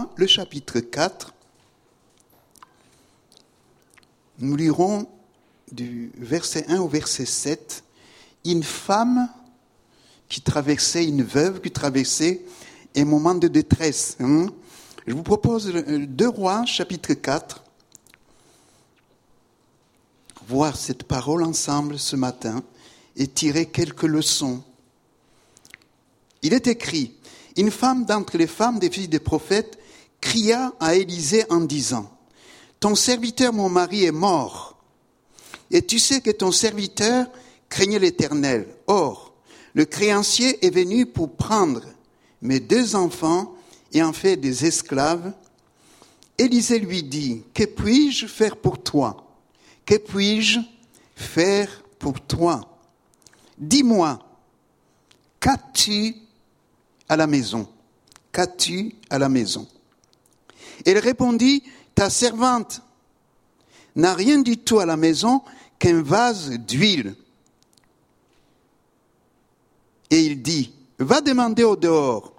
Rois, le chapitre 4. Nous lirons du verset 1 au verset 7. Une femme une veuve qui traversait un moment de détresse. Je vous propose 2 Rois, chapitre 4. Voir cette parole ensemble ce matin et tirer quelques leçons. Il est écrit, une femme d'entre les femmes des fils des prophètes cria à Élisée en disant, ton serviteur, mon mari, est mort. Et tu sais que ton serviteur craignait l'Éternel. Or, le créancier est venu pour prendre mes 2 enfants et en faire des esclaves. Élisée lui dit, que puis-je faire pour toi? Que puis-je faire pour toi? Dis-moi, qu'as-tu à la maison? Qu'as-tu à la maison? Elle répondit, ta servante n'a rien du tout à la maison qu'un vase d'huile. Et il dit, va demander au dehors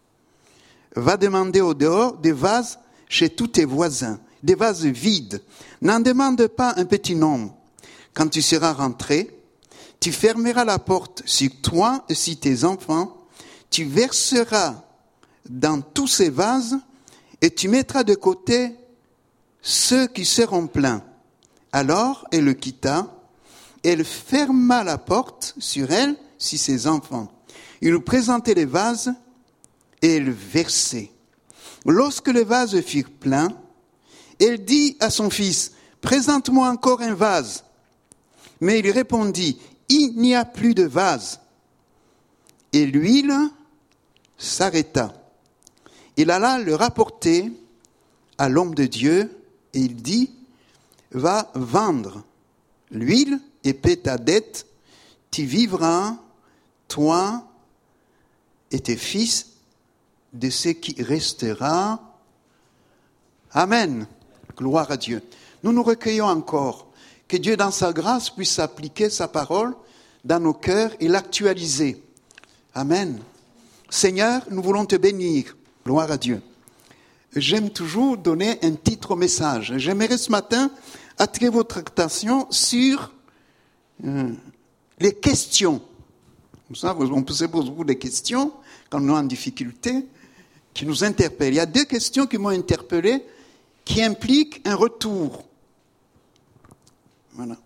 des vases chez tous tes voisins, des vases vides. N'en demande pas un petit nombre. Quand tu seras rentré, tu fermeras la porte sur toi et sur tes enfants, tu verseras dans tous ces vases et tu mettras de côté ceux qui seront pleins. Alors elle le quitta, elle ferma la porte sur elle, sur ses enfants. Il lui présentait les vases et elle versait. Lorsque les vases furent pleins, elle dit à son fils, présente-moi encore un vase. Mais il répondit, il n'y a plus de vase. Et l'huile s'arrêta. Il alla le rapporter à l'homme de Dieu et il dit, va vendre l'huile et paie ta dette, tu vivras, toi et tes fils, de ce qui restera. Amen. Gloire à Dieu. Nous nous recueillons encore. Que Dieu, dans sa grâce, puisse appliquer sa parole dans nos cœurs et l'actualiser. Amen. Seigneur, nous voulons te bénir. Gloire à Dieu. J'aime toujours donner un titre au message. J'aimerais ce matin attirer votre attention sur les questions. On se pose beaucoup de questions quand nous sommes en difficulté, qui nous interpellent. Il y a 2 questions qui m'ont interpellé, qui impliquent un retour. Voilà.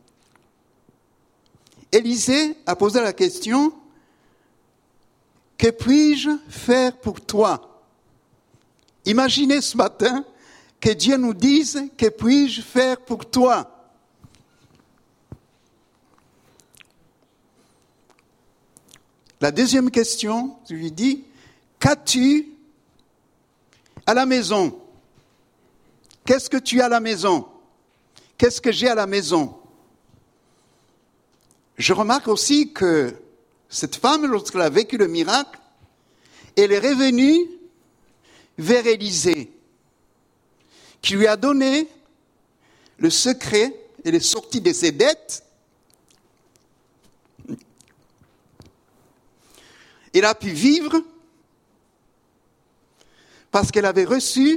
Élisée a posé la question, que puis-je faire pour toi? Imaginez ce matin que Dieu nous dise, que puis-je faire pour toi? La deuxième question, je lui dis, qu'as-tu à la maison? Qu'est-ce que tu as à la maison? Qu'est-ce que j'ai à la maison? Je remarque aussi que cette femme, lorsqu'elle a vécu le miracle, elle est revenue vers Élisée, qui lui a donné le secret, elle est sortie de ses dettes. Elle a pu vivre parce qu'elle avait reçu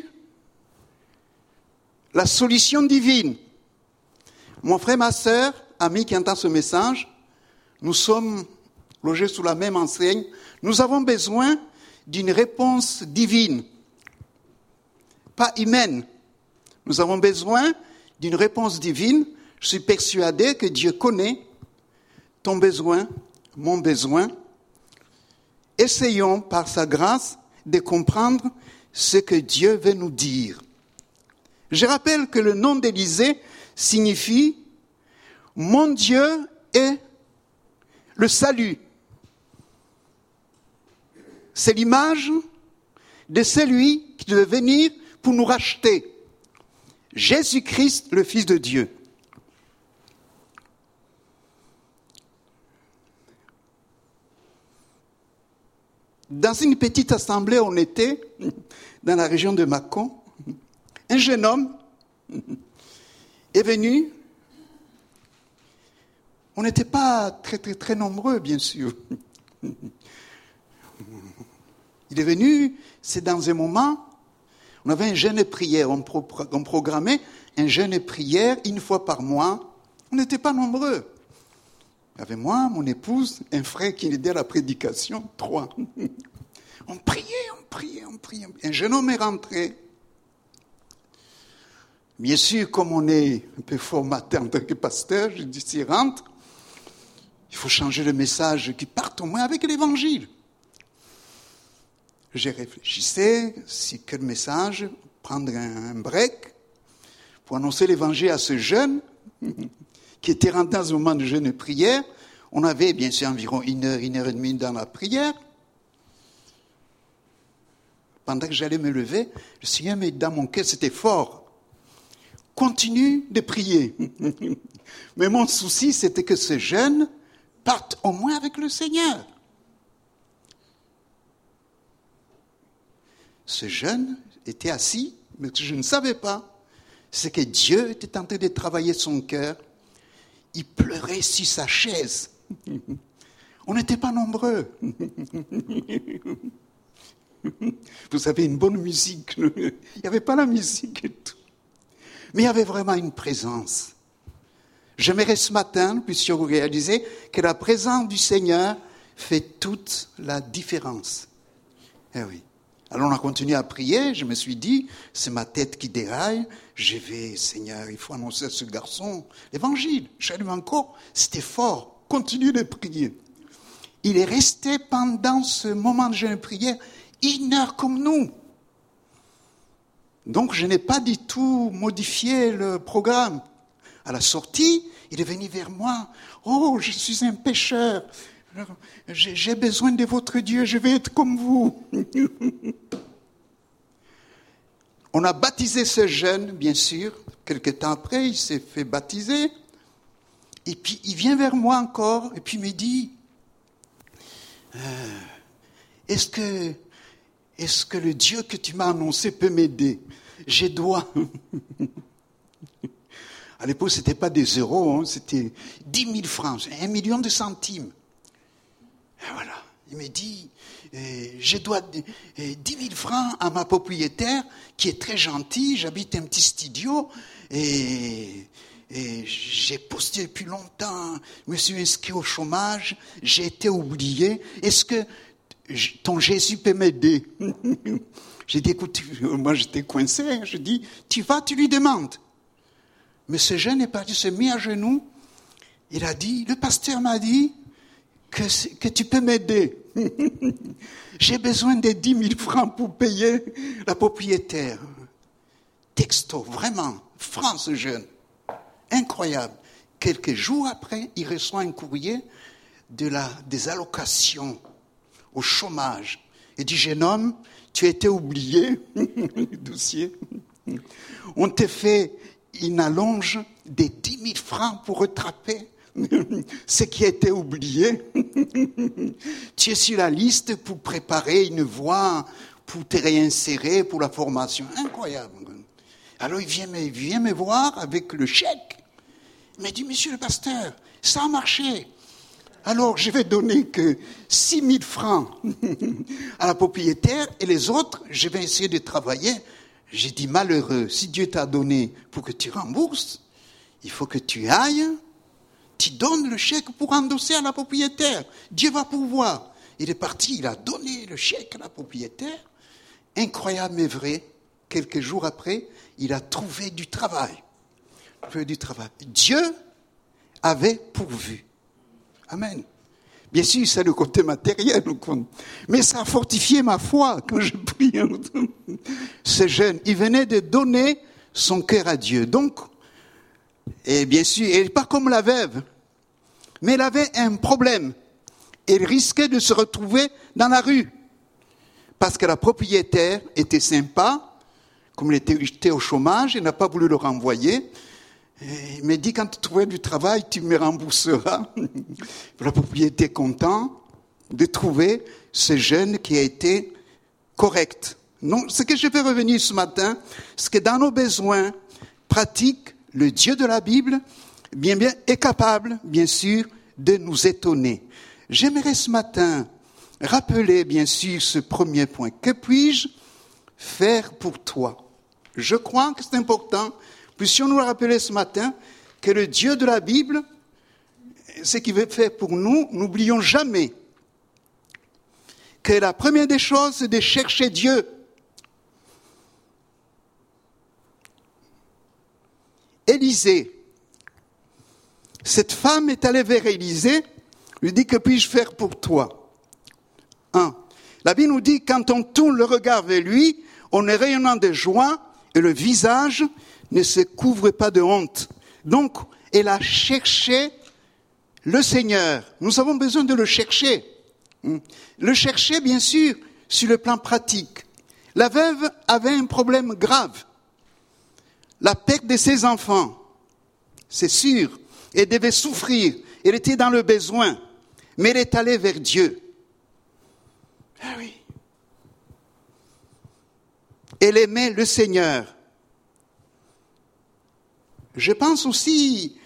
la solution divine. Mon frère, ma sœur, ami qui entend ce message, nous sommes logés sous la même enseigne. Nous avons besoin d'une réponse divine, pas humaine. Nous avons besoin d'une réponse divine. Je suis persuadé que Dieu connaît ton besoin, mon besoin. Essayons, par sa grâce, de comprendre ce que Dieu veut nous dire. Je rappelle que le nom d'Élisée signifie « Mon Dieu est le salut ». C'est l'image de celui qui devait venir pour nous racheter. Jésus-Christ, le Fils de Dieu. Dans une petite assemblée, on était dans la région de Mâcon. Un jeune homme est venu. On n'était pas très nombreux, bien sûr. Il est venu, c'est dans un moment On avait un jeûne et prière, on programmait un jeûne et prière une fois par mois. On n'était pas nombreux. Il y avait moi, mon épouse, un frère qui aidait à la prédication, 3. On priait. Un jeune homme est rentré. Bien sûr, comme on est un peu formaté en tant que pasteur, je dis, s'il rentre, il faut changer le message qui parte au moins avec l'évangile. J'ai réfléchissé, si quel message, prendre un break pour annoncer l'évangile à ce jeune qui était rentré dans un moment de jeûne et prière. On avait bien sûr environ 1 heure et demie dans la prière. Pendant que j'allais me lever, le Seigneur m'a dit dans mon cœur, c'était fort. Continue de prier. Mais mon souci, c'était que ce jeune parte au moins avec le Seigneur. Ce jeune était assis, mais je ne savais pas. C'est que Dieu était en train de travailler son cœur. Il pleurait sur sa chaise. On n'était pas nombreux. Vous avez une bonne musique. Il n'y avait pas la musique et tout. Mais il y avait vraiment une présence. J'aimerais ce matin, puisque vous réalisez que la présence du Seigneur fait toute la différence. Eh oui. Alors on a continué à prier, je me suis dit, c'est ma tête qui déraille, je vais, Seigneur, il faut annoncer à ce garçon l'évangile. J'allume encore, c'était fort, continue de prier. Il est resté pendant ce moment de jeûne et prière 1 heure comme nous. Donc je n'ai pas du tout modifié le programme. À la sortie, il est venu vers moi. Oh, je suis un pécheur. J'ai besoin de votre Dieu, je vais être comme vous. On a baptisé ce jeune, bien sûr. Quelque temps après, il s'est fait baptiser. Et puis, il vient vers moi encore, et puis il me dit, est-ce que le Dieu que tu m'as annoncé peut m'aider? Je dois. À l'époque, ce n'était pas des euros, c'était 10 000 francs, 1 million de centimes. Et voilà, il me dit, je dois 10 000 francs à ma propriétaire, qui est très gentille, j'habite un petit studio, et j'ai posté depuis longtemps, je me suis inscrit au chômage, j'ai été oublié, est-ce que ton Jésus peut m'aider? J'ai dit, écoute, moi j'étais coincé, je dis, tu vas, tu lui demandes. Mais ce jeune est parti, se mit à genoux, il a dit, le pasteur m'a dit que tu peux m'aider. J'ai besoin de 10 000 francs pour payer la propriétaire. Texto, vraiment, franc ce jeune. Incroyable. Quelques jours après, il reçoit un courrier des allocations au chômage. Il dit, jeune homme, tu as été oublié, dossier. On te fait une allonge de 10 000 francs pour rattraper ce qui a été oublié. Tu es sur la liste pour préparer une voie, pour te réinsérer pour la formation. Incroyable. Alors il vient me voir avec le chèque. Il m'a dit, monsieur le pasteur, ça a marché. Alors je vais donner que 6 000 francs à la propriétaire et les autres, je vais essayer de travailler. J'ai dit, malheureux, si Dieu t'a donné pour que tu rembourses, il faut que tu ailles, tu donnes le chèque pour endosser à la propriétaire. Dieu va pourvoir. Il est parti, il a donné le chèque à la propriétaire. Incroyable mais vrai, quelques jours après, il a trouvé du travail. Dieu avait pourvu. Amen. Bien sûr, c'est le côté matériel, mais ça a fortifié ma foi quand je prie. Ce jeune, il venait de donner son cœur à Dieu. Donc, et bien sûr, elle n'est pas comme la veuve, mais elle avait un problème. Elle risquait de se retrouver dans la rue, parce que la propriétaire était sympa, comme elle était au chômage, elle n'a pas voulu le renvoyer. Il m'a dit, quand tu trouveras du travail, tu me rembourseras. La propriétaire est contente de trouver ce jeune qui a été correct. Non, ce que je vais revenir ce matin, c'est que dans nos besoins pratiques, le Dieu de la Bible, bien, est capable, bien sûr, de nous étonner. J'aimerais ce matin rappeler, bien sûr, ce premier point. Que puis-je faire pour toi. Je crois que c'est important, puissions nous le rappeler ce matin, que le Dieu de la Bible, ce qu'il veut faire pour nous, n'oublions jamais que la première des choses, c'est de chercher Dieu. Élisée, cette femme est allée vers Élisée, lui dit, que puis-je faire pour toi? La Bible nous dit, quand on tourne le regard vers lui, on est rayonnant de joie et le visage ne se couvre pas de honte. Donc, elle a cherché le Seigneur. Nous avons besoin de le chercher. Le chercher, bien sûr, sur le plan pratique. La veuve avait un problème grave. La perte de ses enfants, c'est sûr. Elle devait souffrir. Elle était dans le besoin. Mais elle est allée vers Dieu. Ah oui. Elle aimait le Seigneur. Je pense aussi,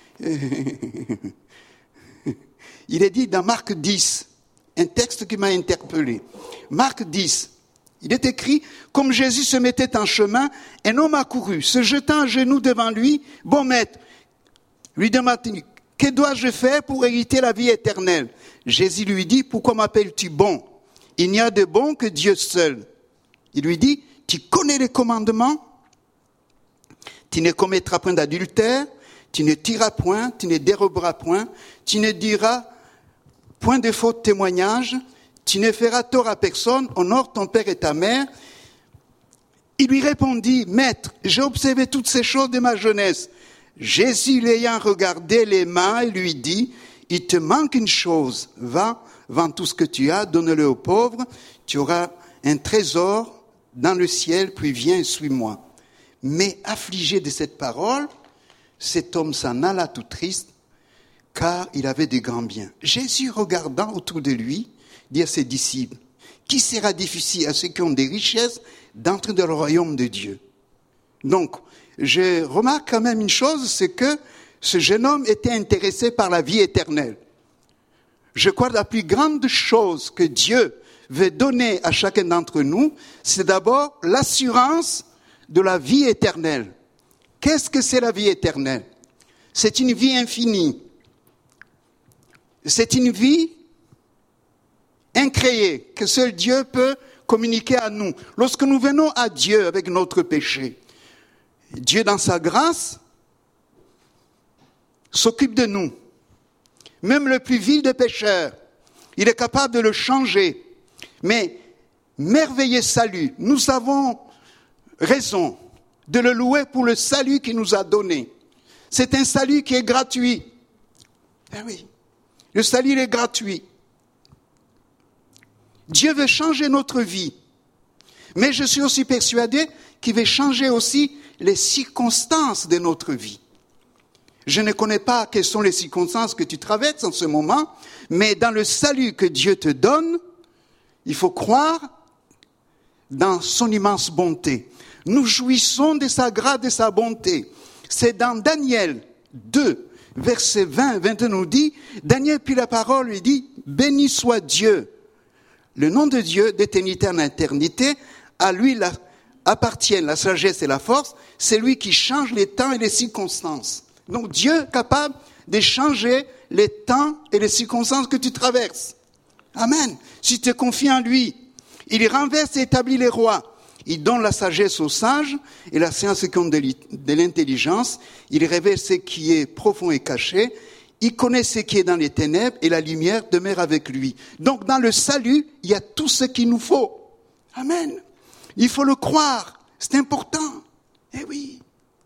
il est dit dans Marc 10, un texte qui m'a interpellé. Marc 10, il est écrit, comme Jésus se mettait en chemin, un homme accourut, se jetant à genoux devant lui, bon maître, lui demande, que dois-je faire pour hériter la vie éternelle? Jésus lui dit, pourquoi m'appelles-tu bon? Il n'y a de bon que Dieu seul. Il lui dit, tu connais les commandements? Tu ne commettras point d'adultère, tu ne tueras point, tu ne déroberas point, tu ne diras point de faux témoignages, tu ne feras tort à personne, honore ton père et ta mère. Il lui répondit, Maître, j'ai observé toutes ces choses de ma jeunesse. Jésus l'ayant regardé les mains, lui dit, il te manque une chose, va, vends tout ce que tu as, donne-le aux pauvres, tu auras un trésor dans le ciel, puis viens et suis-moi. Mais affligé de cette parole, cet homme s'en alla tout triste, car il avait de grands biens. Jésus, regardant autour de lui, dit à ses disciples, qui sera difficile à ceux qui ont des richesses d'entrer dans le royaume de Dieu? Donc, je remarque quand même une chose, c'est que ce jeune homme était intéressé par la vie éternelle. Je crois que la plus grande chose que Dieu veut donner à chacun d'entre nous, c'est d'abord l'assurance de la vie éternelle. Qu'est-ce que c'est la vie éternelle? C'est une vie infinie. C'est une vie incréée que seul Dieu peut communiquer à nous. Lorsque nous venons à Dieu avec notre péché, Dieu dans sa grâce s'occupe de nous. Même le plus vil des pécheurs, il est capable de le changer. Mais merveilleux salut, nous avons raison de le louer pour le salut qu'il nous a donné. C'est un salut qui est gratuit. Eh oui, le salut est gratuit. Dieu veut changer notre vie. Mais je suis aussi persuadé qu'il veut changer aussi les circonstances de notre vie. Je ne connais pas quelles sont les circonstances que tu traverses en ce moment, mais dans le salut que Dieu te donne, il faut croire dans son immense bonté. Nous jouissons de sa grâce, de sa bonté. C'est dans Daniel 2, verset 20 nous dit, Daniel prit la parole, lui dit, béni soit Dieu. Le nom de Dieu, d'éternité en éternité, à lui appartiennent la sagesse et la force, c'est lui qui change les temps et les circonstances. Donc Dieu est capable de changer les temps et les circonstances que tu traverses. Amen. Si tu te confies en lui, il renverse et établit les rois. Il donne la sagesse aux sages et la science qui ont de l'intelligence. Il révèle ce qui est profond et caché. Il connaît ce qui est dans les ténèbres et la lumière demeure avec lui. Donc dans le salut, il y a tout ce qu'il nous faut. Amen. Il faut le croire. C'est important. Eh oui.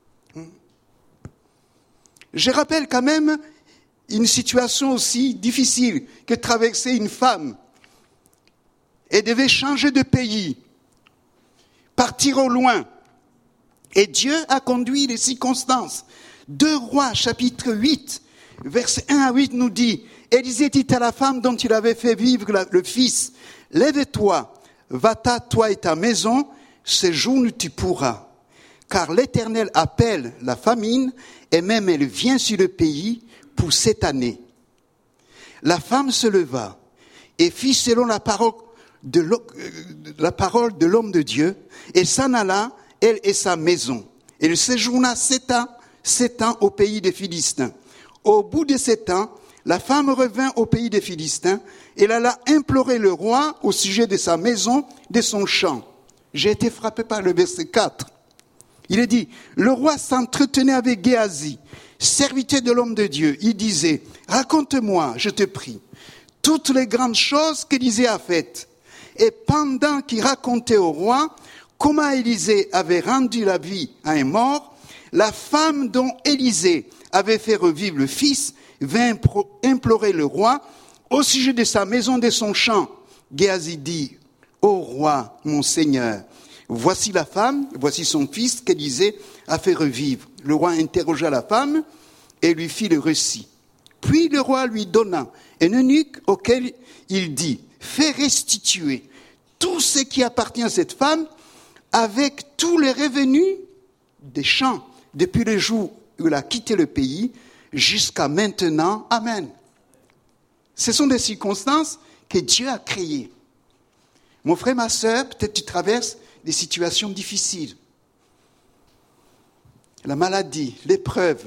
Je rappelle quand même une situation aussi difficile que traversait une femme. Elle devait changer de pays, partir au loin. Et Dieu a conduit les circonstances. 2 Rois, chapitre 8, versets 1 à 8 nous dit, Élisée dit à la femme dont il avait fait vivre le fils, lève-toi, va-t'en toi et ta maison, ce jour tu pourras. Car l'Éternel appelle la famine, et même elle vient sur le pays pour cette année. La femme se leva et fit selon la parole la parole de l'homme de Dieu, et s'en alla, elle et sa maison. Elle séjourna 7 ans au pays des Philistins. Au bout de 7 ans, la femme revint au pays des Philistins, et elle alla implorer le roi au sujet de sa maison, de son champ. J'ai été frappé par le verset 4. Il est dit, le roi s'entretenait avec Géasi, serviteur de l'homme de Dieu. Il disait, raconte-moi, je te prie, toutes les grandes choses qu'Élisée a faites. Et pendant qu'il racontait au roi comment Élisée avait rendu la vie à un mort, la femme dont Élisée avait fait revivre le fils vint implorer le roi au sujet de sa maison, de son champ. Géasi dit, ô roi, mon seigneur, voici la femme, voici son fils qu'Élisée a fait revivre. Le roi interrogea la femme et lui fit le récit. Puis le roi lui donna un eunuque auquel il dit, fais restituer tout ce qui appartient à cette femme avec tous les revenus des champs depuis le jour où elle a quitté le pays jusqu'à maintenant. Amen. Ce sont des circonstances que Dieu a créées. Mon frère, ma sœur, peut-être tu traverses des situations difficiles. La maladie, l'épreuve.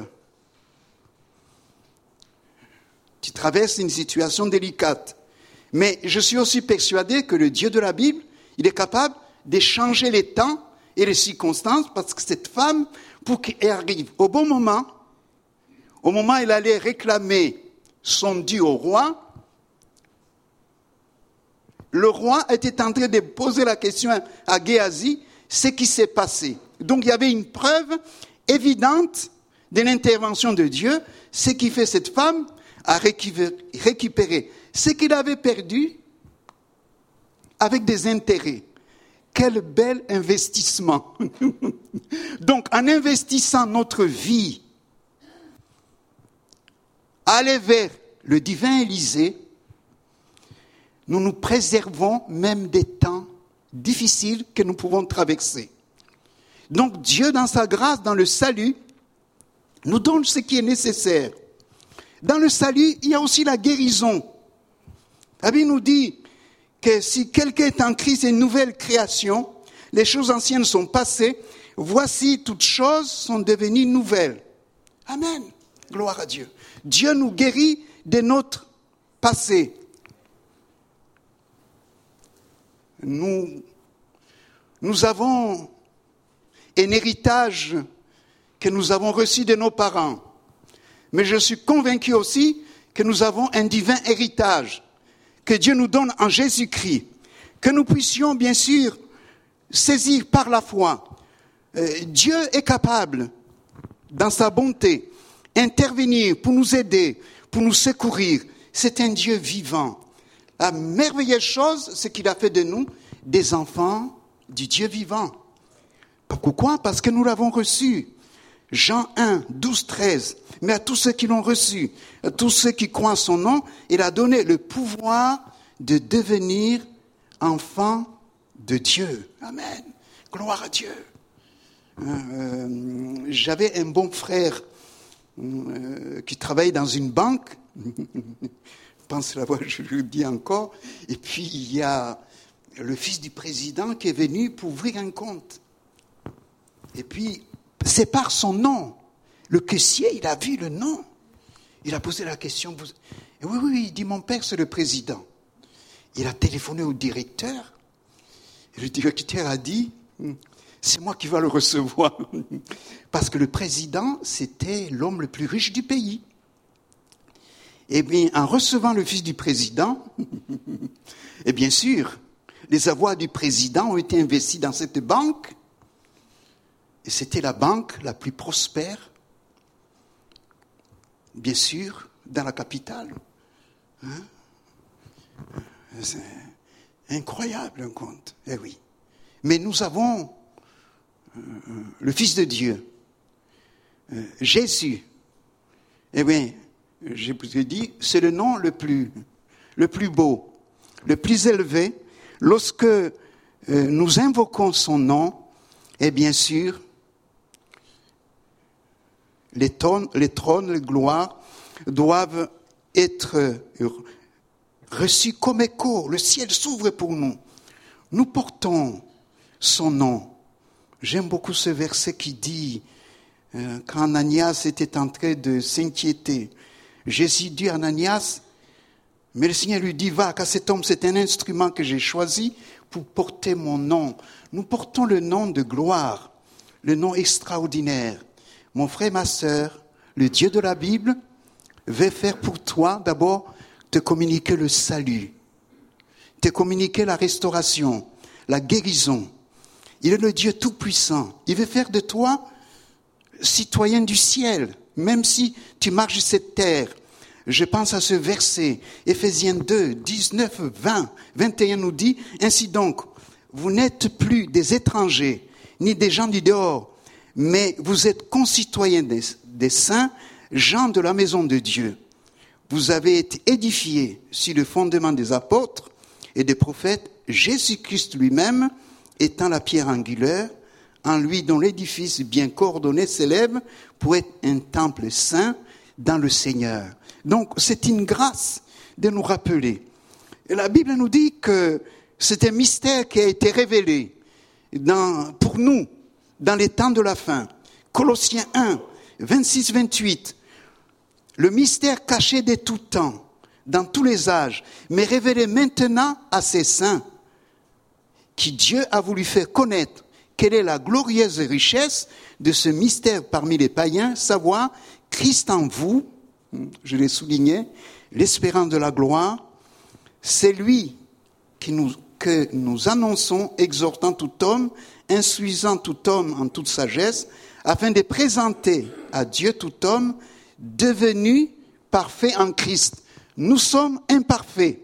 Tu traverses une situation délicate. Mais je suis aussi persuadé que le Dieu de la Bible, il est capable de changer les temps et les circonstances, parce que cette femme, pour qu'elle arrive au bon moment, au moment où elle allait réclamer son dû au roi, le roi était en train de poser la question à Géasi, ce qui s'est passé. Donc il y avait une preuve évidente de l'intervention de Dieu, ce qui fait cette femme à récupérer ce qu'il avait perdu avec des intérêts. Quel bel investissement. Donc, en investissant notre vie, aller vers le divin Élisée, nous nous préservons même des temps difficiles que nous pouvons traverser. Donc, Dieu, dans sa grâce, dans le salut, nous donne ce qui est nécessaire. Dans le salut, il y a aussi la guérison. La Bible nous dit que si quelqu'un est en Christ, c'est une nouvelle création, les choses anciennes sont passées, voici toutes choses sont devenues nouvelles. Amen. Gloire à Dieu. Dieu nous guérit de notre passé. Nous avons un héritage que nous avons reçu de nos parents. Mais je suis convaincu aussi que nous avons un divin héritage que Dieu nous donne en Jésus-Christ, que nous puissions bien sûr saisir par la foi. Dieu est capable, dans sa bonté, intervenir pour nous aider, pour nous secourir. C'est un Dieu vivant. La merveilleuse chose, c'est qu'il a fait de nous des enfants du Dieu vivant. Pourquoi ? Parce que nous l'avons reçu. Jean 1, 12, 13. Mais à tous ceux qui l'ont reçu, à tous ceux qui croient en son nom, il a donné le pouvoir de devenir enfants de Dieu. Amen. Gloire à Dieu. J'avais un bon frère qui travaillait dans une banque. Je pense l'avoir, je le dis encore. Et puis il y a le fils du président qui est venu pour ouvrir un compte. Et puis, c'est par son nom. Le caissier, il a vu le nom. Il a posé la question. Oui, il dit, mon père, c'est le président. Il a téléphoné au directeur. Et le directeur a dit, c'est moi qui vais le recevoir. Parce que le président, c'était l'homme le plus riche du pays. Et bien, en recevant le fils du président, et bien sûr, les avoirs du président ont été investis dans cette banque. Et c'était la banque la plus prospère, bien sûr, dans la capitale. C'est incroyable un compte. Eh oui. Mais nous avons le Fils de Dieu, Jésus. Eh bien, je vous ai dit, c'est le nom le plus beau, le plus élevé. Lorsque nous invoquons son nom, et bien sûr, les trônes, les gloires doivent être reçus comme écho. Le ciel s'ouvre pour nous. Nous portons son nom. J'aime beaucoup ce verset qui dit, quand Ananias était en train de s'inquiéter, Jésus dit à Ananias, mais le Seigneur lui dit, va, car cet homme, c'est un instrument que j'ai choisi pour porter mon nom. Nous portons le nom de gloire, le nom extraordinaire. Mon frère, ma sœur, le Dieu de la Bible veut faire pour toi d'abord te communiquer le salut, te communiquer la restauration, la guérison. Il est le Dieu tout-puissant. Il veut faire de toi citoyen du ciel, même si tu marches sur cette terre. Je pense à ce verset, Éphésiens 2, 19, 20, 21 nous dit, ainsi donc, vous n'êtes plus des étrangers, ni des gens du dehors, mais vous êtes concitoyens des saints, gens de la maison de Dieu. Vous avez été édifiés sur le fondement des apôtres et des prophètes, Jésus-Christ lui-même étant la pierre angulaire, en lui dont l'édifice bien coordonné s'élève pour être un temple saint dans le Seigneur. Donc c'est une grâce de nous rappeler. Et la Bible nous dit que c'est un mystère qui a été révélé pour nous dans les temps de la fin. Colossiens 1, 26-28. Le mystère caché de tout temps, dans tous les âges, mais révélé maintenant à ses saints, qui Dieu a voulu faire connaître quelle est la glorieuse richesse de ce mystère parmi les païens, savoir Christ en vous, je l'ai souligné, l'espérance de la gloire, c'est lui que nous annonçons, exhortant tout homme, instruisant tout homme en toute sagesse, afin de présenter à Dieu tout homme devenu parfait en Christ. Nous sommes imparfaits.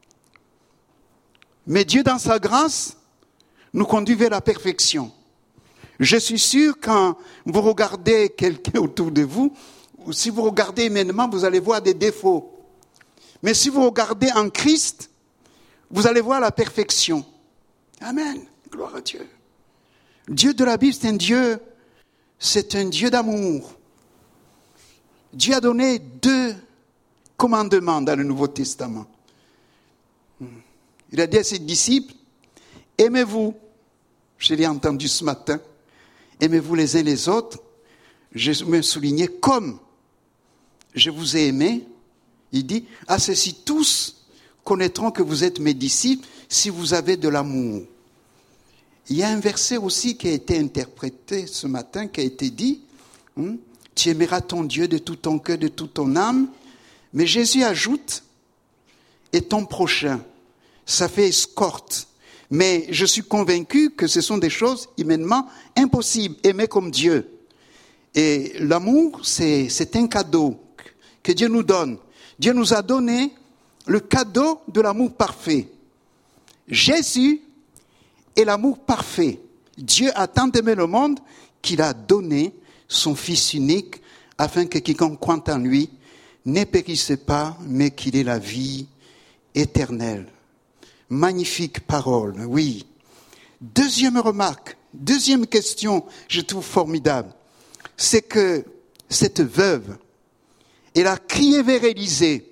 Mais Dieu, dans sa grâce, nous conduit vers la perfection. Je suis sûr, quand vous regardez quelqu'un autour de vous, ou si vous regardez humainement, vous allez voir des défauts. Mais si vous regardez en Christ, vous allez voir la perfection. Amen. Gloire à Dieu. Dieu de la Bible, c'est un Dieu d'amour. Dieu a donné 2 commandements dans le Nouveau Testament. Il a dit à ses disciples, aimez-vous. Je l'ai entendu ce matin. Aimez-vous les uns les autres. Je me soulignais comme je vous ai aimé. Il dit, à ceci tous connaîtront que vous êtes mes disciples si vous avez de l'amour. Il y a un verset aussi qui a été interprété ce matin, qui a été dit, tu aimeras ton Dieu de tout ton cœur, de toute ton âme. Mais Jésus ajoute, et ton prochain. Ça fait escorte. Mais je suis convaincu que ce sont des choses humainement impossibles, aimer comme Dieu. Et l'amour, c'est un cadeau que Dieu nous donne. Dieu nous a donné le cadeau de l'amour parfait. Jésus est l'amour parfait. Dieu a tant aimé le monde qu'il a donné son Fils unique afin que quiconque croit en lui ne périsse pas, mais qu'il ait la vie éternelle. Magnifique parole, oui. Deuxième remarque, deuxième question, je trouve formidable, c'est que cette veuve, elle a crié vers Élisée.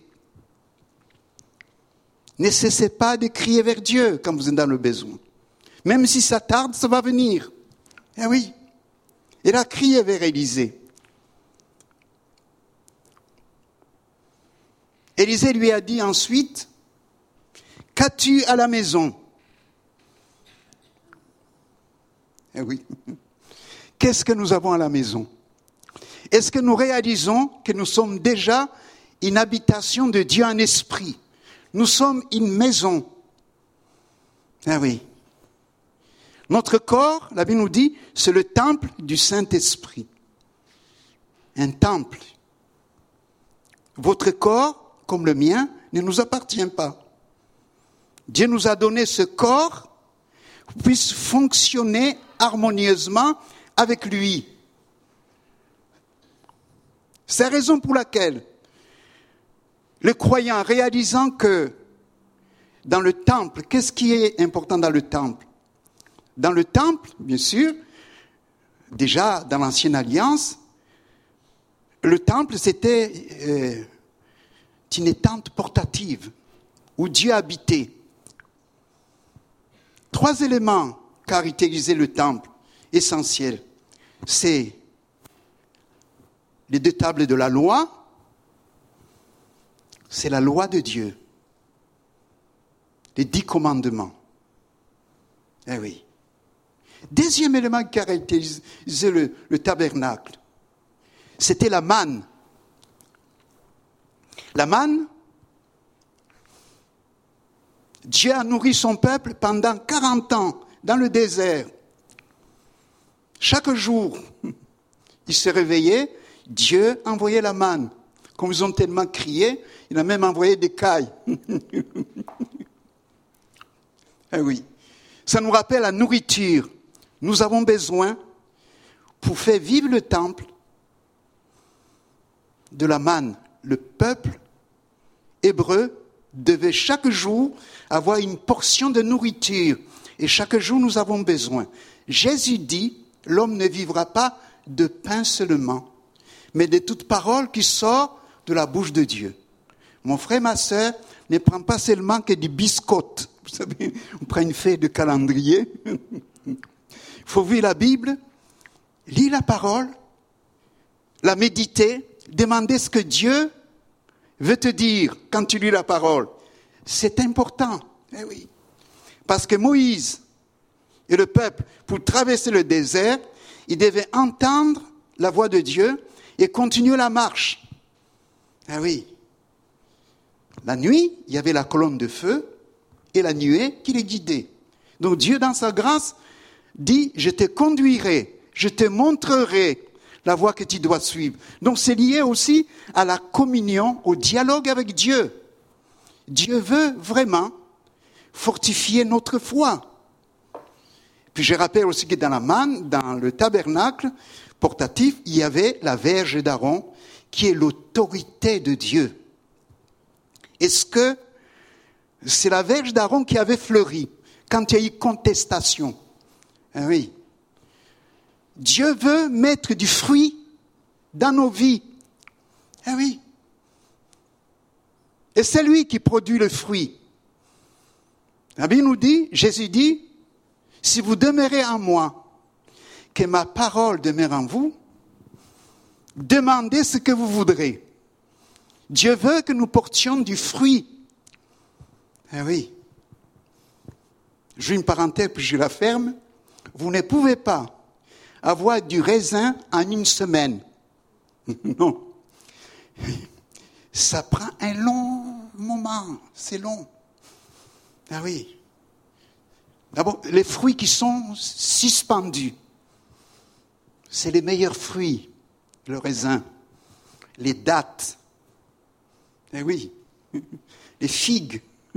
Ne cessez pas de crier vers Dieu quand vous êtes dans le besoin. Même si ça tarde, ça va venir. Eh oui, elle a crié vers Élisée. Élisée lui a dit ensuite, qu'as-tu à la maison? Eh oui. Qu'est-ce que nous avons à la maison? Est-ce que nous réalisons que nous sommes déjà une habitation de Dieu en esprit? Nous sommes une maison. Ah oui. Notre corps, la Bible nous dit, c'est le temple du Saint-Esprit. Un temple. Votre corps, comme le mien, ne nous appartient pas. Dieu nous a donné ce corps pour qu'il puisse fonctionner harmonieusement avec lui. C'est la raison pour laquelle le croyant, réalisant que dans le temple, qu'est-ce qui est important dans le temple? Dans le temple, bien sûr, déjà dans l'Ancienne Alliance, le temple c'était une tente portative où Dieu habitait. 3 éléments caractérisaient le temple essentiel. C'est les 2 tables de la loi, c'est la loi de Dieu, les 10 commandements. Eh oui. Deuxième élément qui caractérisait le tabernacle, c'était la manne. La manne, Dieu a nourri son peuple pendant 40 ans dans le désert. Chaque jour, il se réveillait, Dieu envoyait la manne. Comme ils ont tellement crié, il a même envoyé des cailles. Eh oui. Ça nous rappelle la nourriture. Nous avons besoin, pour faire vivre le temple, de la manne. Le peuple hébreu devait chaque jour avoir une portion de nourriture. Et chaque jour, nous avons besoin. Jésus dit, l'homme ne vivra pas de pain seulement, mais de toute parole qui sort de la bouche de Dieu. Mon frère, ma sœur, ne prend pas seulement que du biscotte. Vous savez, on prend une feuille de calendrier. Il faut lire la Bible, lire la parole, la méditer, demander ce que Dieu veut te dire quand tu lis la parole. C'est important. Eh oui. Parce que Moïse et le peuple, pour traverser le désert, ils devaient entendre la voix de Dieu et continuer la marche. Ah oui. La nuit, il y avait la colonne de feu et la nuée qui les guidait. Donc Dieu, dans sa grâce, dit, je te conduirai, je te montrerai la voie que tu dois suivre. Donc c'est lié aussi à la communion, au dialogue avec Dieu. Dieu veut vraiment fortifier notre foi. Puis je rappelle aussi que dans la manne, dans le tabernacle portatif, il y avait la verge d'Aaron, qui est l'autorité de Dieu. Est-ce que c'est la verge d'Aaron qui avait fleuri quand il y a eu contestation? Ah oui. Dieu veut mettre du fruit dans nos vies. Ah oui. Et c'est lui qui produit le fruit. La Bible nous dit, Jésus dit, si vous demeurez en moi, que ma parole demeure en vous, demandez ce que vous voudrez. Dieu veut que nous portions du fruit. Eh oui. J'ai une parenthèse, puis je la ferme. Vous ne pouvez pas avoir du raisin en une semaine. Non. Ça prend un long moment. C'est long. Ah oui. D'abord, les fruits qui sont suspendus, c'est les meilleurs fruits. Le raisin, les dattes. Eh oui. Les figues.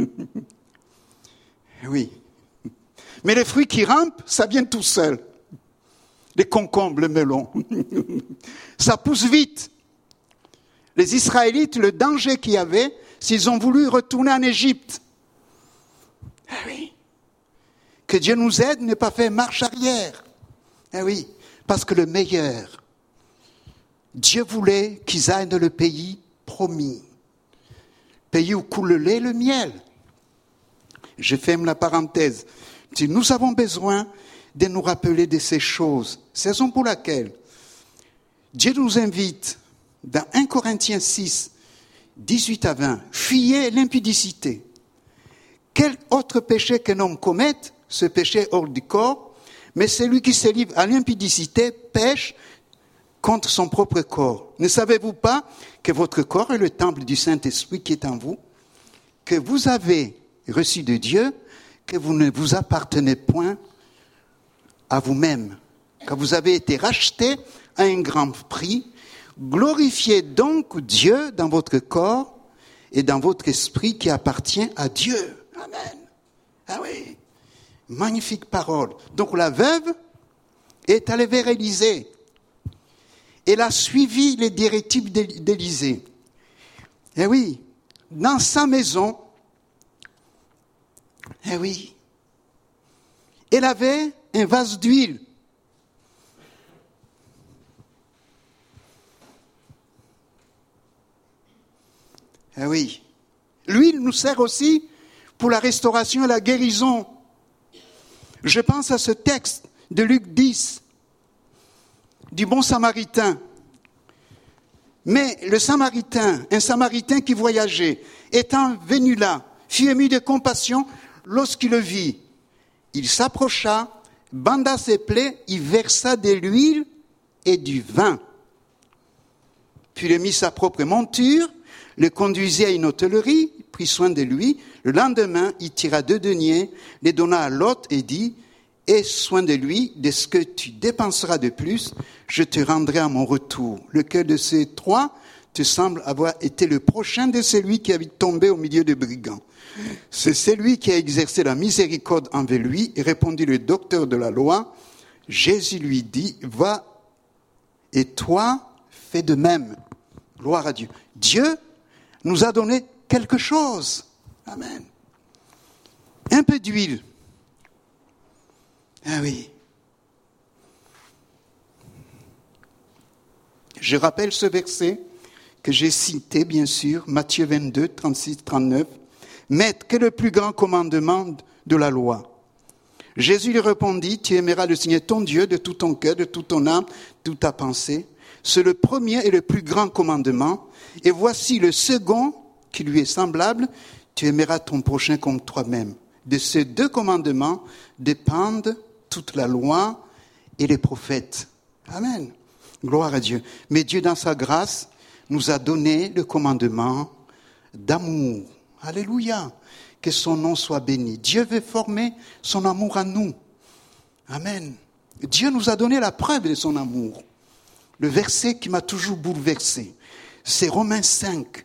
Eh oui. Mais les fruits qui rampent, ça vient tout seul. Les concombres, le melon. Ça pousse vite. Les Israélites, le danger qu'il y avait, s'ils ont voulu retourner en Égypte. Ah oui. Que Dieu nous aide, ne pas faire marche arrière. Ah oui. Parce que le meilleur, Dieu voulait qu'ils aillent dans le pays promis. Pays où coule le lait et le miel. Je ferme la parenthèse. Nous avons besoin de nous rappeler de ces choses. C'est la raison pour laquelle Dieu nous invite dans 1 Corinthiens 6, 18 à 20, fuyez l'impudicité. Quel autre péché qu'un homme commette, ce péché est hors du corps, mais celui qui se livre à l'impudicité pêche contre son propre corps. Ne savez-vous pas que votre corps est le temple du Saint-Esprit qui est en vous, que vous avez reçu de Dieu, que vous ne vous appartenez point à vous-même, que vous avez été racheté à un grand prix. Glorifiez donc Dieu dans votre corps et dans votre esprit qui appartient à Dieu. Amen. Ah oui. Magnifique parole. Donc la veuve est allée vers Élisée. Elle a suivi les directives d'Élisée. Eh oui, dans sa maison, eh oui, elle avait un vase d'huile. Eh oui, l'huile nous sert aussi pour la restauration et la guérison. Je pense à ce texte de Luc 10, du bon Samaritain. Mais le Samaritain, un Samaritain qui voyageait, étant venu là, fut ému de compassion lorsqu'il le vit. Il s'approcha, banda ses plaies, y versa de l'huile et du vin. Puis il mit sa propre monture, le conduisit à une hôtellerie, prit soin de lui. Le lendemain, il tira 2 deniers, les donna à l'hôte et dit, « Aie soin de lui, de ce que tu dépenseras de plus, je te rendrai à mon retour. » Lequel de ces 3 te semble avoir été le prochain de celui qui avait tombé au milieu des brigands? C'est celui qui a exercé la miséricorde envers lui, répondit le docteur de la loi. Jésus lui dit, « Va, et toi, fais de même. » Gloire à Dieu. Dieu nous a donné quelque chose. Amen. Un peu d'huile. Ah oui. Je rappelle ce verset que j'ai cité, bien sûr, Matthieu 22, 36, 39. Maître, quel est le plus grand commandement de la loi? Jésus lui répondit, tu aimeras le Seigneur ton Dieu de tout ton cœur, de toute ton âme, de toute ta pensée. C'est le premier et le plus grand commandement. Et voici le second qui lui est semblable, tu aimeras ton prochain comme toi-même. De ces 2 commandements dépendent toute la loi et les prophètes. Amen. Gloire à Dieu. Mais Dieu, dans sa grâce, nous a donné le commandement d'amour. Alléluia. Que son nom soit béni. Dieu veut former son amour en nous. Amen. Dieu nous a donné la preuve de son amour. Le verset qui m'a toujours bouleversé, c'est Romains 5,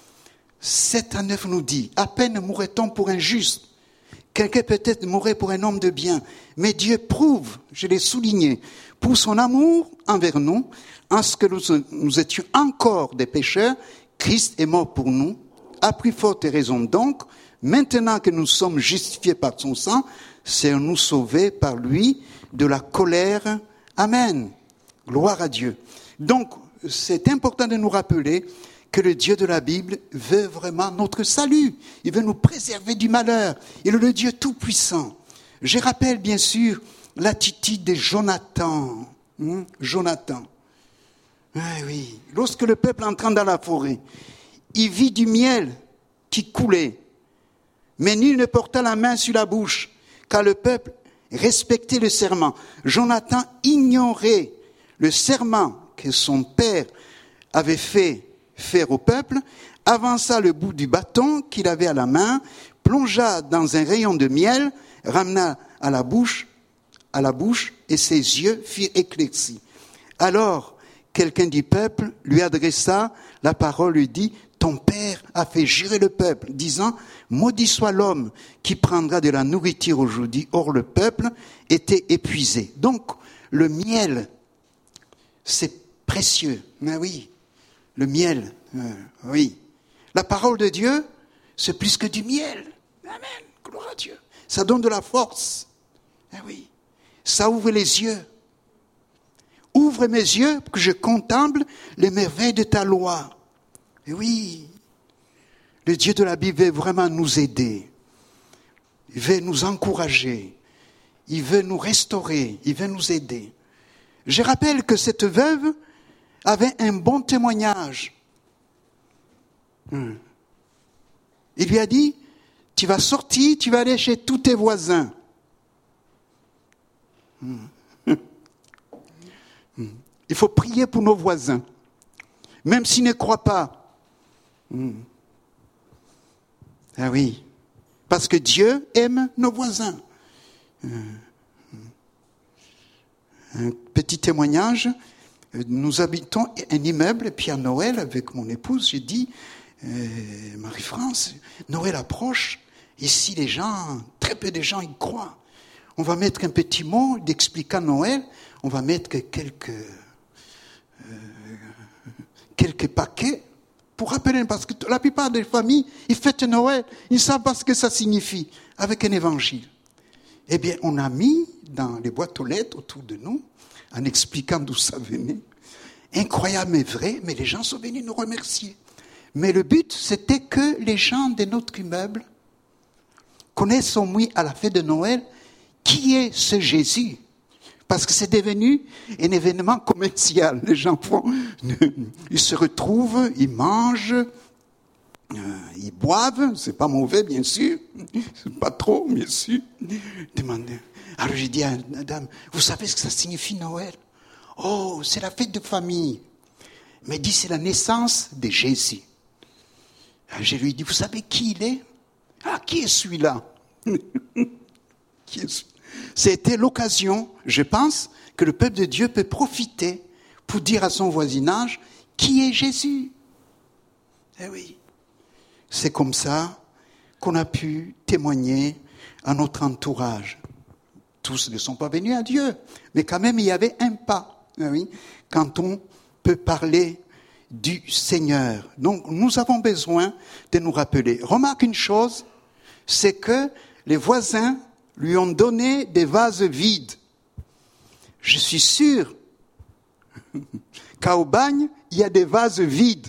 7 à 9 nous dit, « À peine mourrait-on pour un juste, quelqu'un peut-être mourrait pour un homme de bien, mais Dieu prouve, je l'ai souligné, pour son amour envers nous, en ce que nous étions encore des pécheurs, Christ est mort pour nous. À plus forte raison donc, maintenant que nous sommes justifiés par son sang, c'est nous sauver par lui de la colère. Amen. Gloire à Dieu. Donc, c'est important de nous rappeler que le Dieu de la Bible veut vraiment notre salut. Il veut nous préserver du malheur. Il est le Dieu tout-puissant. Je rappelle bien sûr l'attitude de Jonathan. Jonathan. Ah oui. Lorsque le peuple entra dans la forêt, il vit du miel qui coulait. Mais nul ne porta la main sur la bouche, car le peuple respectait le serment. Jonathan ignorait le serment que son père avait fait faire au peuple, avança le bout du bâton qu'il avait à la main, plongea dans un rayon de miel, ramena à la bouche, et ses yeux furent éclaircis. Alors, quelqu'un du peuple lui adressa la parole, lui dit, ton père a fait jurer le peuple, disant, maudit soit l'homme qui prendra de la nourriture aujourd'hui. Or, le peuple était épuisé. Donc, le miel, c'est précieux. Mais oui, le miel, oui. La parole de Dieu, c'est plus que du miel. Amen. Gloire à Dieu. Ça donne de la force. Eh oui. Ça ouvre les yeux. Ouvre mes yeux pour que je contemple les merveilles de ta loi. Et oui, le Dieu de la Bible veut vraiment nous aider. Il veut nous encourager. Il veut nous restaurer. Il veut nous aider. Je rappelle que cette veuve avait un bon témoignage. Il lui a dit, tu vas sortir, tu vas aller chez tous tes voisins. Il faut prier pour nos voisins, même s'ils ne croient pas. Ah oui, parce que Dieu aime nos voisins. Un petit témoignage, nous habitons un immeuble, et puis à Noël, avec mon épouse, j'ai dit, Marie-France, Noël approche, ici les gens, très peu de gens y croient. On va mettre un petit mot d'expliquant Noël, on va mettre quelques paquets pour rappeler, parce que la plupart des familles, ils fêtent Noël, ils ne savent pas ce que ça signifie, avec un évangile. Eh bien, on a mis dans les boîtes aux lettres autour de nous, en expliquant d'où ça venait. Incroyable mais vrai, mais les gens sont venus nous remercier. Mais le but, c'était que les gens de notre immeuble connaissent au moins à la fête de Noël qui est ce Jésus? Parce que c'est devenu un événement commercial. Les gens ils se retrouvent, ils mangent, ils boivent, c'est pas mauvais bien sûr, c'est pas trop bien sûr. Demandez. Alors j'ai dit à la dame, vous savez ce que ça signifie Noël? Oh, c'est la fête de famille. Mais dit, c'est la naissance de Jésus. Alors, je lui ai dit, vous savez qui il est? Ah, qui est celui-là? C'était l'occasion, je pense, que le peuple de Dieu peut profiter pour dire à son voisinage, qui est Jésus? Eh oui. C'est comme ça qu'on a pu témoigner à notre entourage. Tous ne sont pas venus à Dieu, mais quand même il y avait un pas, oui, quand on peut parler du Seigneur. Donc nous avons besoin de nous rappeler. Remarque une chose, c'est que les voisins lui ont donné des vases vides. Je suis sûr qu'à Aubagne, il y a des vases vides.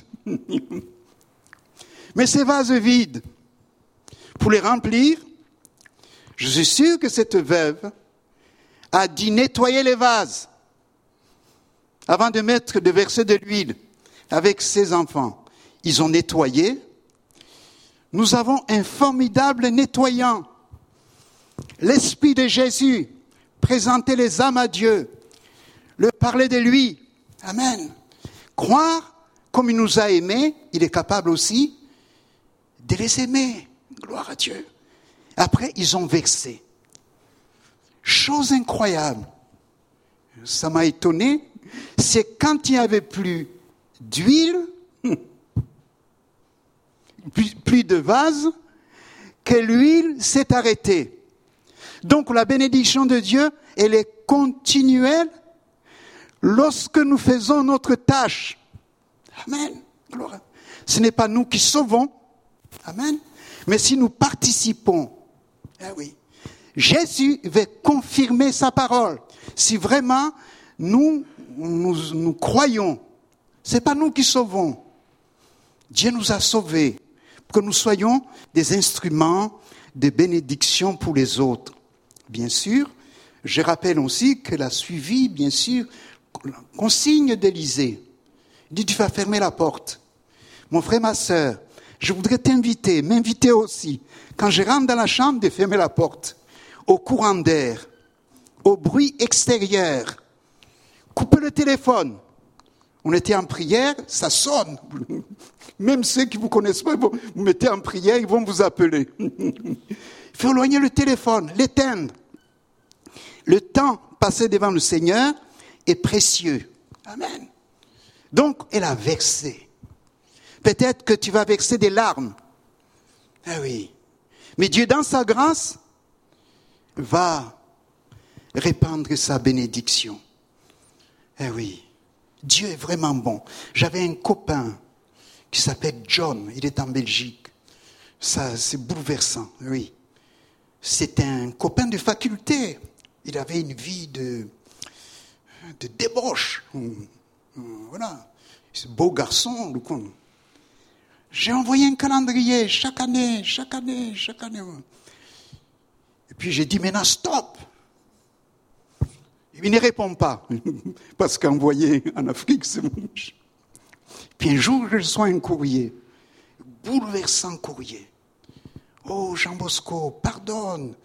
Mais ces vases vides, pour les remplir, je suis sûr que cette veuve a dû nettoyer les vases avant de verser de l'huile avec ses enfants. Ils ont nettoyé. Nous avons un formidable nettoyant. L'Esprit de Jésus, présenter les âmes à Dieu, leur parler de lui. Amen. Croire comme il nous a aimés, il est capable aussi de les aimer. Gloire à Dieu. Après, ils ont versé. Chose incroyable. Ça m'a étonné. C'est quand il n'y avait plus d'huile, plus de vase, que l'huile s'est arrêtée. Donc la bénédiction de Dieu, elle est continuelle lorsque nous faisons notre tâche. Amen. Ce n'est pas nous qui sauvons. Amen. Mais si nous participons, oui, Jésus va confirmer sa parole. Si vraiment nous croyons, c'est pas nous qui sauvons. Dieu nous a sauvés pour que nous soyons des instruments de bénédiction pour les autres. Bien sûr, je rappelle aussi qu'elle a suivi, bien sûr, la consigne d'Élisée. Il dit, tu vas fermer la porte. Mon frère, ma sœur, je voudrais m'inviter aussi, quand je rentre dans la chambre, de fermer la porte, au courant d'air, au bruit extérieur. Coupez le téléphone. On était en prière, ça sonne. Même ceux qui ne vous connaissent pas, vous mettez en prière, ils vont vous appeler. Il faut éloigner le téléphone, l'éteindre. Le temps passé devant le Seigneur est précieux. Amen. Donc, elle a versé. Peut-être que tu vas verser des larmes. Ah oui. Mais Dieu, dans sa grâce, va répandre sa bénédiction. Eh oui. Dieu est vraiment bon. J'avais un copain qui s'appelle John. Il est en Belgique. Ça, c'est bouleversant. Oui. C'est un copain de faculté. Il avait une vie de débauche. Voilà. C'est un beau garçon. J'ai envoyé un calendrier chaque année. Et puis j'ai dit, maintenant stop. Il ne répond pas. Parce qu'envoyer en Afrique, c'est moche. Puis un jour, je reçois un courrier. Bouleversant courrier. Oh, Jean Bosco, pardonne.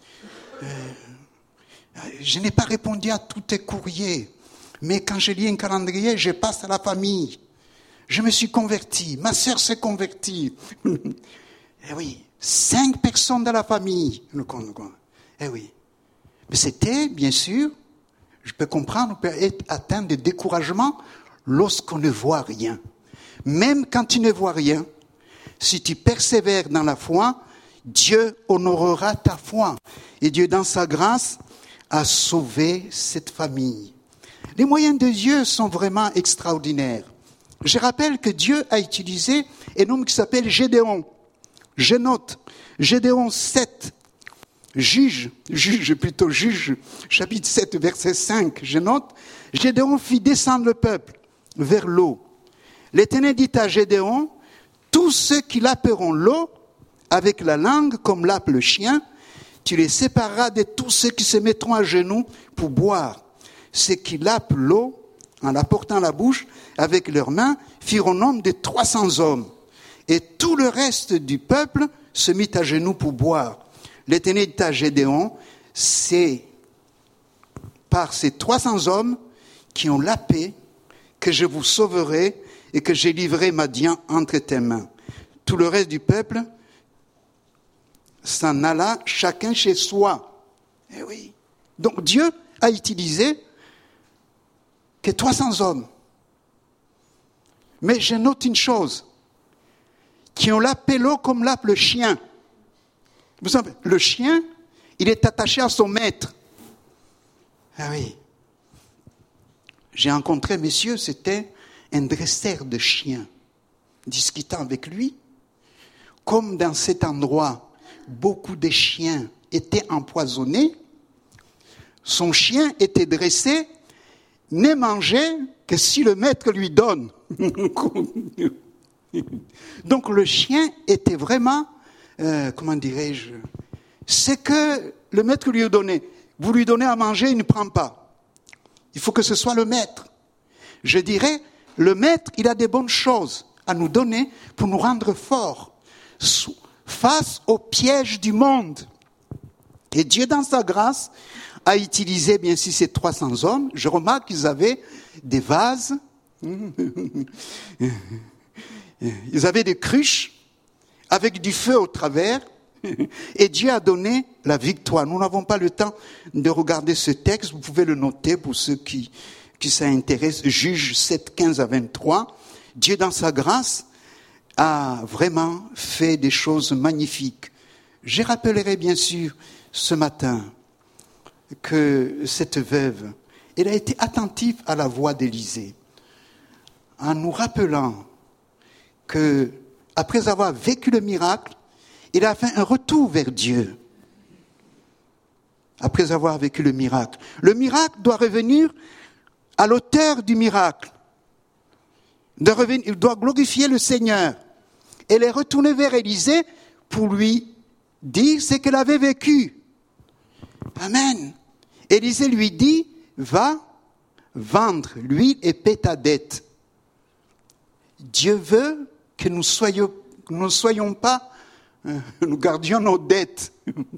Je n'ai pas répondu à tous tes courriers. Mais quand je lis un calendrier, je passe à la famille. Je me suis converti. Ma sœur s'est convertie. Eh oui, 5 personnes de la famille. Eh oui. Mais c'était, bien sûr, je peux comprendre, on peut être atteint de découragement lorsqu'on ne voit rien. Même quand tu ne vois rien, si tu persévères dans la foi, Dieu honorera ta foi. Et Dieu, dans sa grâce, a sauvé cette famille. Les moyens de Dieu sont vraiment extraordinaires. Je rappelle que Dieu a utilisé un homme qui s'appelle Gédéon. Je note, Gédéon 7, Juge, chapitre 7, verset 5, je note, Gédéon fit descendre le peuple vers l'eau. L'Éternel dit à Gédéon, tous ceux qui lapperont l'eau avec la langue comme lappe le chien, tu les sépareras de tous ceux qui se mettront à genoux pour boire. Ceux qui lapent l'eau, en la portant à la bouche, avec leurs mains, firent au nombre de 300 hommes. Et tout le reste du peuple se mit à genoux pour boire. L'Éternel dit à Gédéon, c'est par ces 300 hommes qui ont lapé que je vous sauverai et que j'ai livré Madian entre tes mains. Tout le reste du peuple s'en alla chacun chez soi. Eh oui. Donc Dieu a utilisé que 300 hommes. Mais je note une chose, qui ont lapé l'eau comme lappe le chien. Vous savez, le chien, il est attaché à son maître. Ah oui. J'ai rencontré un monsieur, c'était un dresseur de chiens. Discutant avec lui, comme dans cet endroit, beaucoup de chiens étaient empoisonnés, son chien était dressé, ne mangeait que si le maître lui donne. Donc le chien était vraiment, comment dirais-je, c'est que le maître lui a donné. Vous lui donnez à manger, il ne prend pas. Il faut que ce soit le maître. Je dirais, le maître, il a des bonnes choses à nous donner pour nous rendre forts face aux pièges du monde. Et Dieu, dans sa grâce, a utilisé bien sûr ces 300 hommes. Je remarque qu'ils avaient des vases, ils avaient des cruches avec du feu au travers, et Dieu a donné la victoire. Nous n'avons pas le temps de regarder ce texte, vous pouvez le noter pour ceux qui s'intéressent. Juge 7, 15 à 23. Dieu, dans sa grâce, a vraiment fait des choses magnifiques. Je rappellerai bien sûr ce matin que cette veuve, elle a été attentive à la voix d'Élisée, en nous rappelant que, après avoir vécu le miracle, il a fait un retour vers Dieu. Après avoir vécu le miracle doit revenir à l'auteur du miracle. Il doit glorifier le Seigneur. Elle est retournée vers Élisée pour lui dire ce qu'elle avait vécu. Amen. Élisée lui dit, va vendre l'huile et paie ta dette. Dieu veut que nous ne soyons pas, nous gardions nos dettes.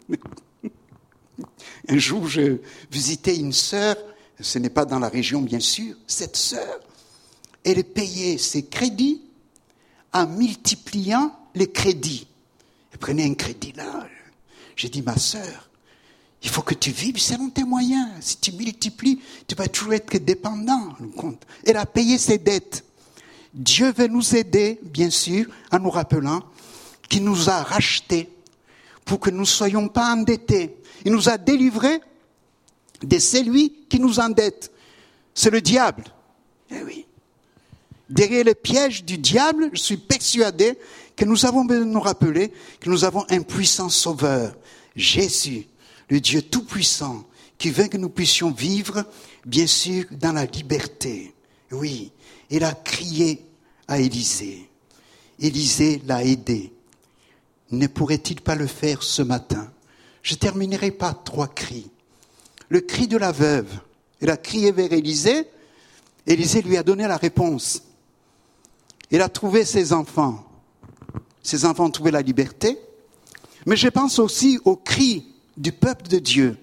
Un jour, je visitais une sœur, ce n'est pas dans la région bien sûr, cette sœur, elle payait ses crédits en multipliant les crédits. Elle prenait un crédit là. J'ai dit, ma sœur, il faut que tu vives selon tes moyens. Si tu multiplies, tu vas toujours être dépendant. Elle a payé ses dettes. Dieu veut nous aider, bien sûr, en nous rappelant qu'il nous a rachetés pour que nous ne soyons pas endettés. Il nous a délivrés de celui qui nous endette. C'est le diable. Eh oui. Derrière le piège du diable, je suis persuadé que nous avons besoin de nous rappeler que nous avons un puissant sauveur, Jésus, le Dieu tout-puissant, qui veut que nous puissions vivre, bien sûr, dans la liberté. Oui, il a crié à Élisée. Élisée l'a aidé. Ne pourrait-il pas le faire ce matin? Je terminerai par 3 cris. Le cri de la veuve. Elle a crié vers Élisée. Élisée lui a donné la réponse. Elle a trouvé ses enfants. Ses enfants ont trouvé la liberté. Mais je pense aussi au cri du peuple de Dieu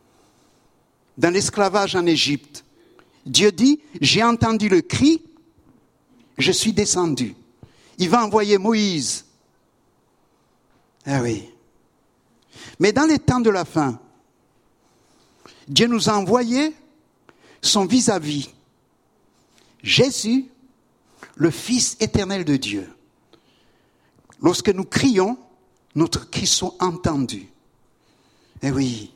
dans l'esclavage en Égypte. Dieu dit, j'ai entendu le cri, je suis descendu. Il va envoyer Moïse. Ah oui. Mais dans les temps de la fin, Dieu nous a envoyé son vis-à-vis. Jésus, le Fils éternel de Dieu. Lorsque nous crions, notre cri soit entendu. Eh oui.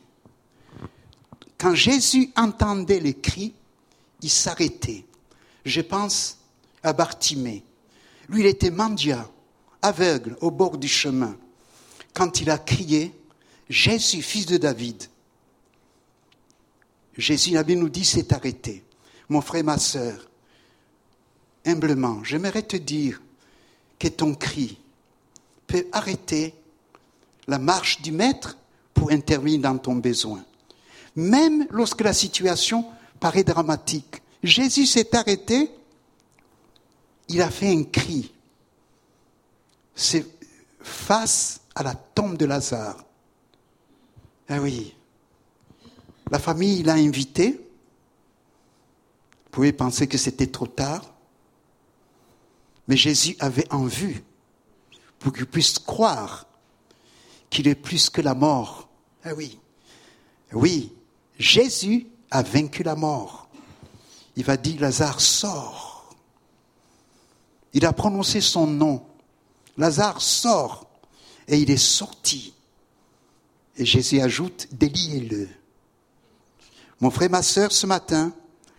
Quand Jésus entendait les cris, il s'arrêtait. Je pense à Bartimée. Lui, il était mendiant, aveugle, au bord du chemin. Quand il a crié, Jésus, fils de David. Jésus, la Bible nous dit, s'est arrêté. Mon frère, ma sœur, humblement, j'aimerais te dire que ton cri peut arrêter la marche du maître pour intervenir dans ton besoin. Même lorsque la situation paraît dramatique. Jésus s'est arrêté, il a fait un cri. C'est face à la tombe de Lazare. Ah oui. La famille l'a invité. Vous pouvez penser que c'était trop tard. Mais Jésus avait en vue pour qu'il puisse croire qu'il est plus que la mort. Ah oui. Oui. Jésus a vaincu la mort. Il va dire, Lazare, sors. Il a prononcé son nom. Lazare, sors. Et il est sorti. Et Jésus ajoute, déliez-le. Mon frère, ma sœur, ce matin,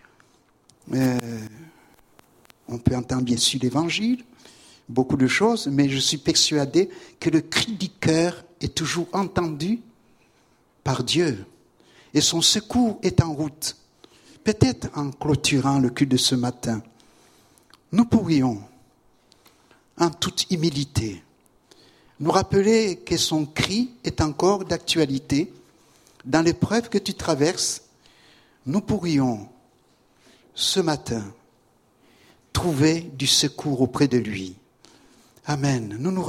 on peut entendre bien sûr l'évangile, beaucoup de choses, mais je suis persuadé que le cri du cœur est toujours entendu par Dieu. Et son secours est en route. Peut-être en clôturant le culte de ce matin, nous pourrions, en toute humilité, nous rappeler que son cri est encore d'actualité. Dans l'épreuve que tu traverses, nous pourrions, ce matin, trouver du secours auprès de lui. Amen. Nous nous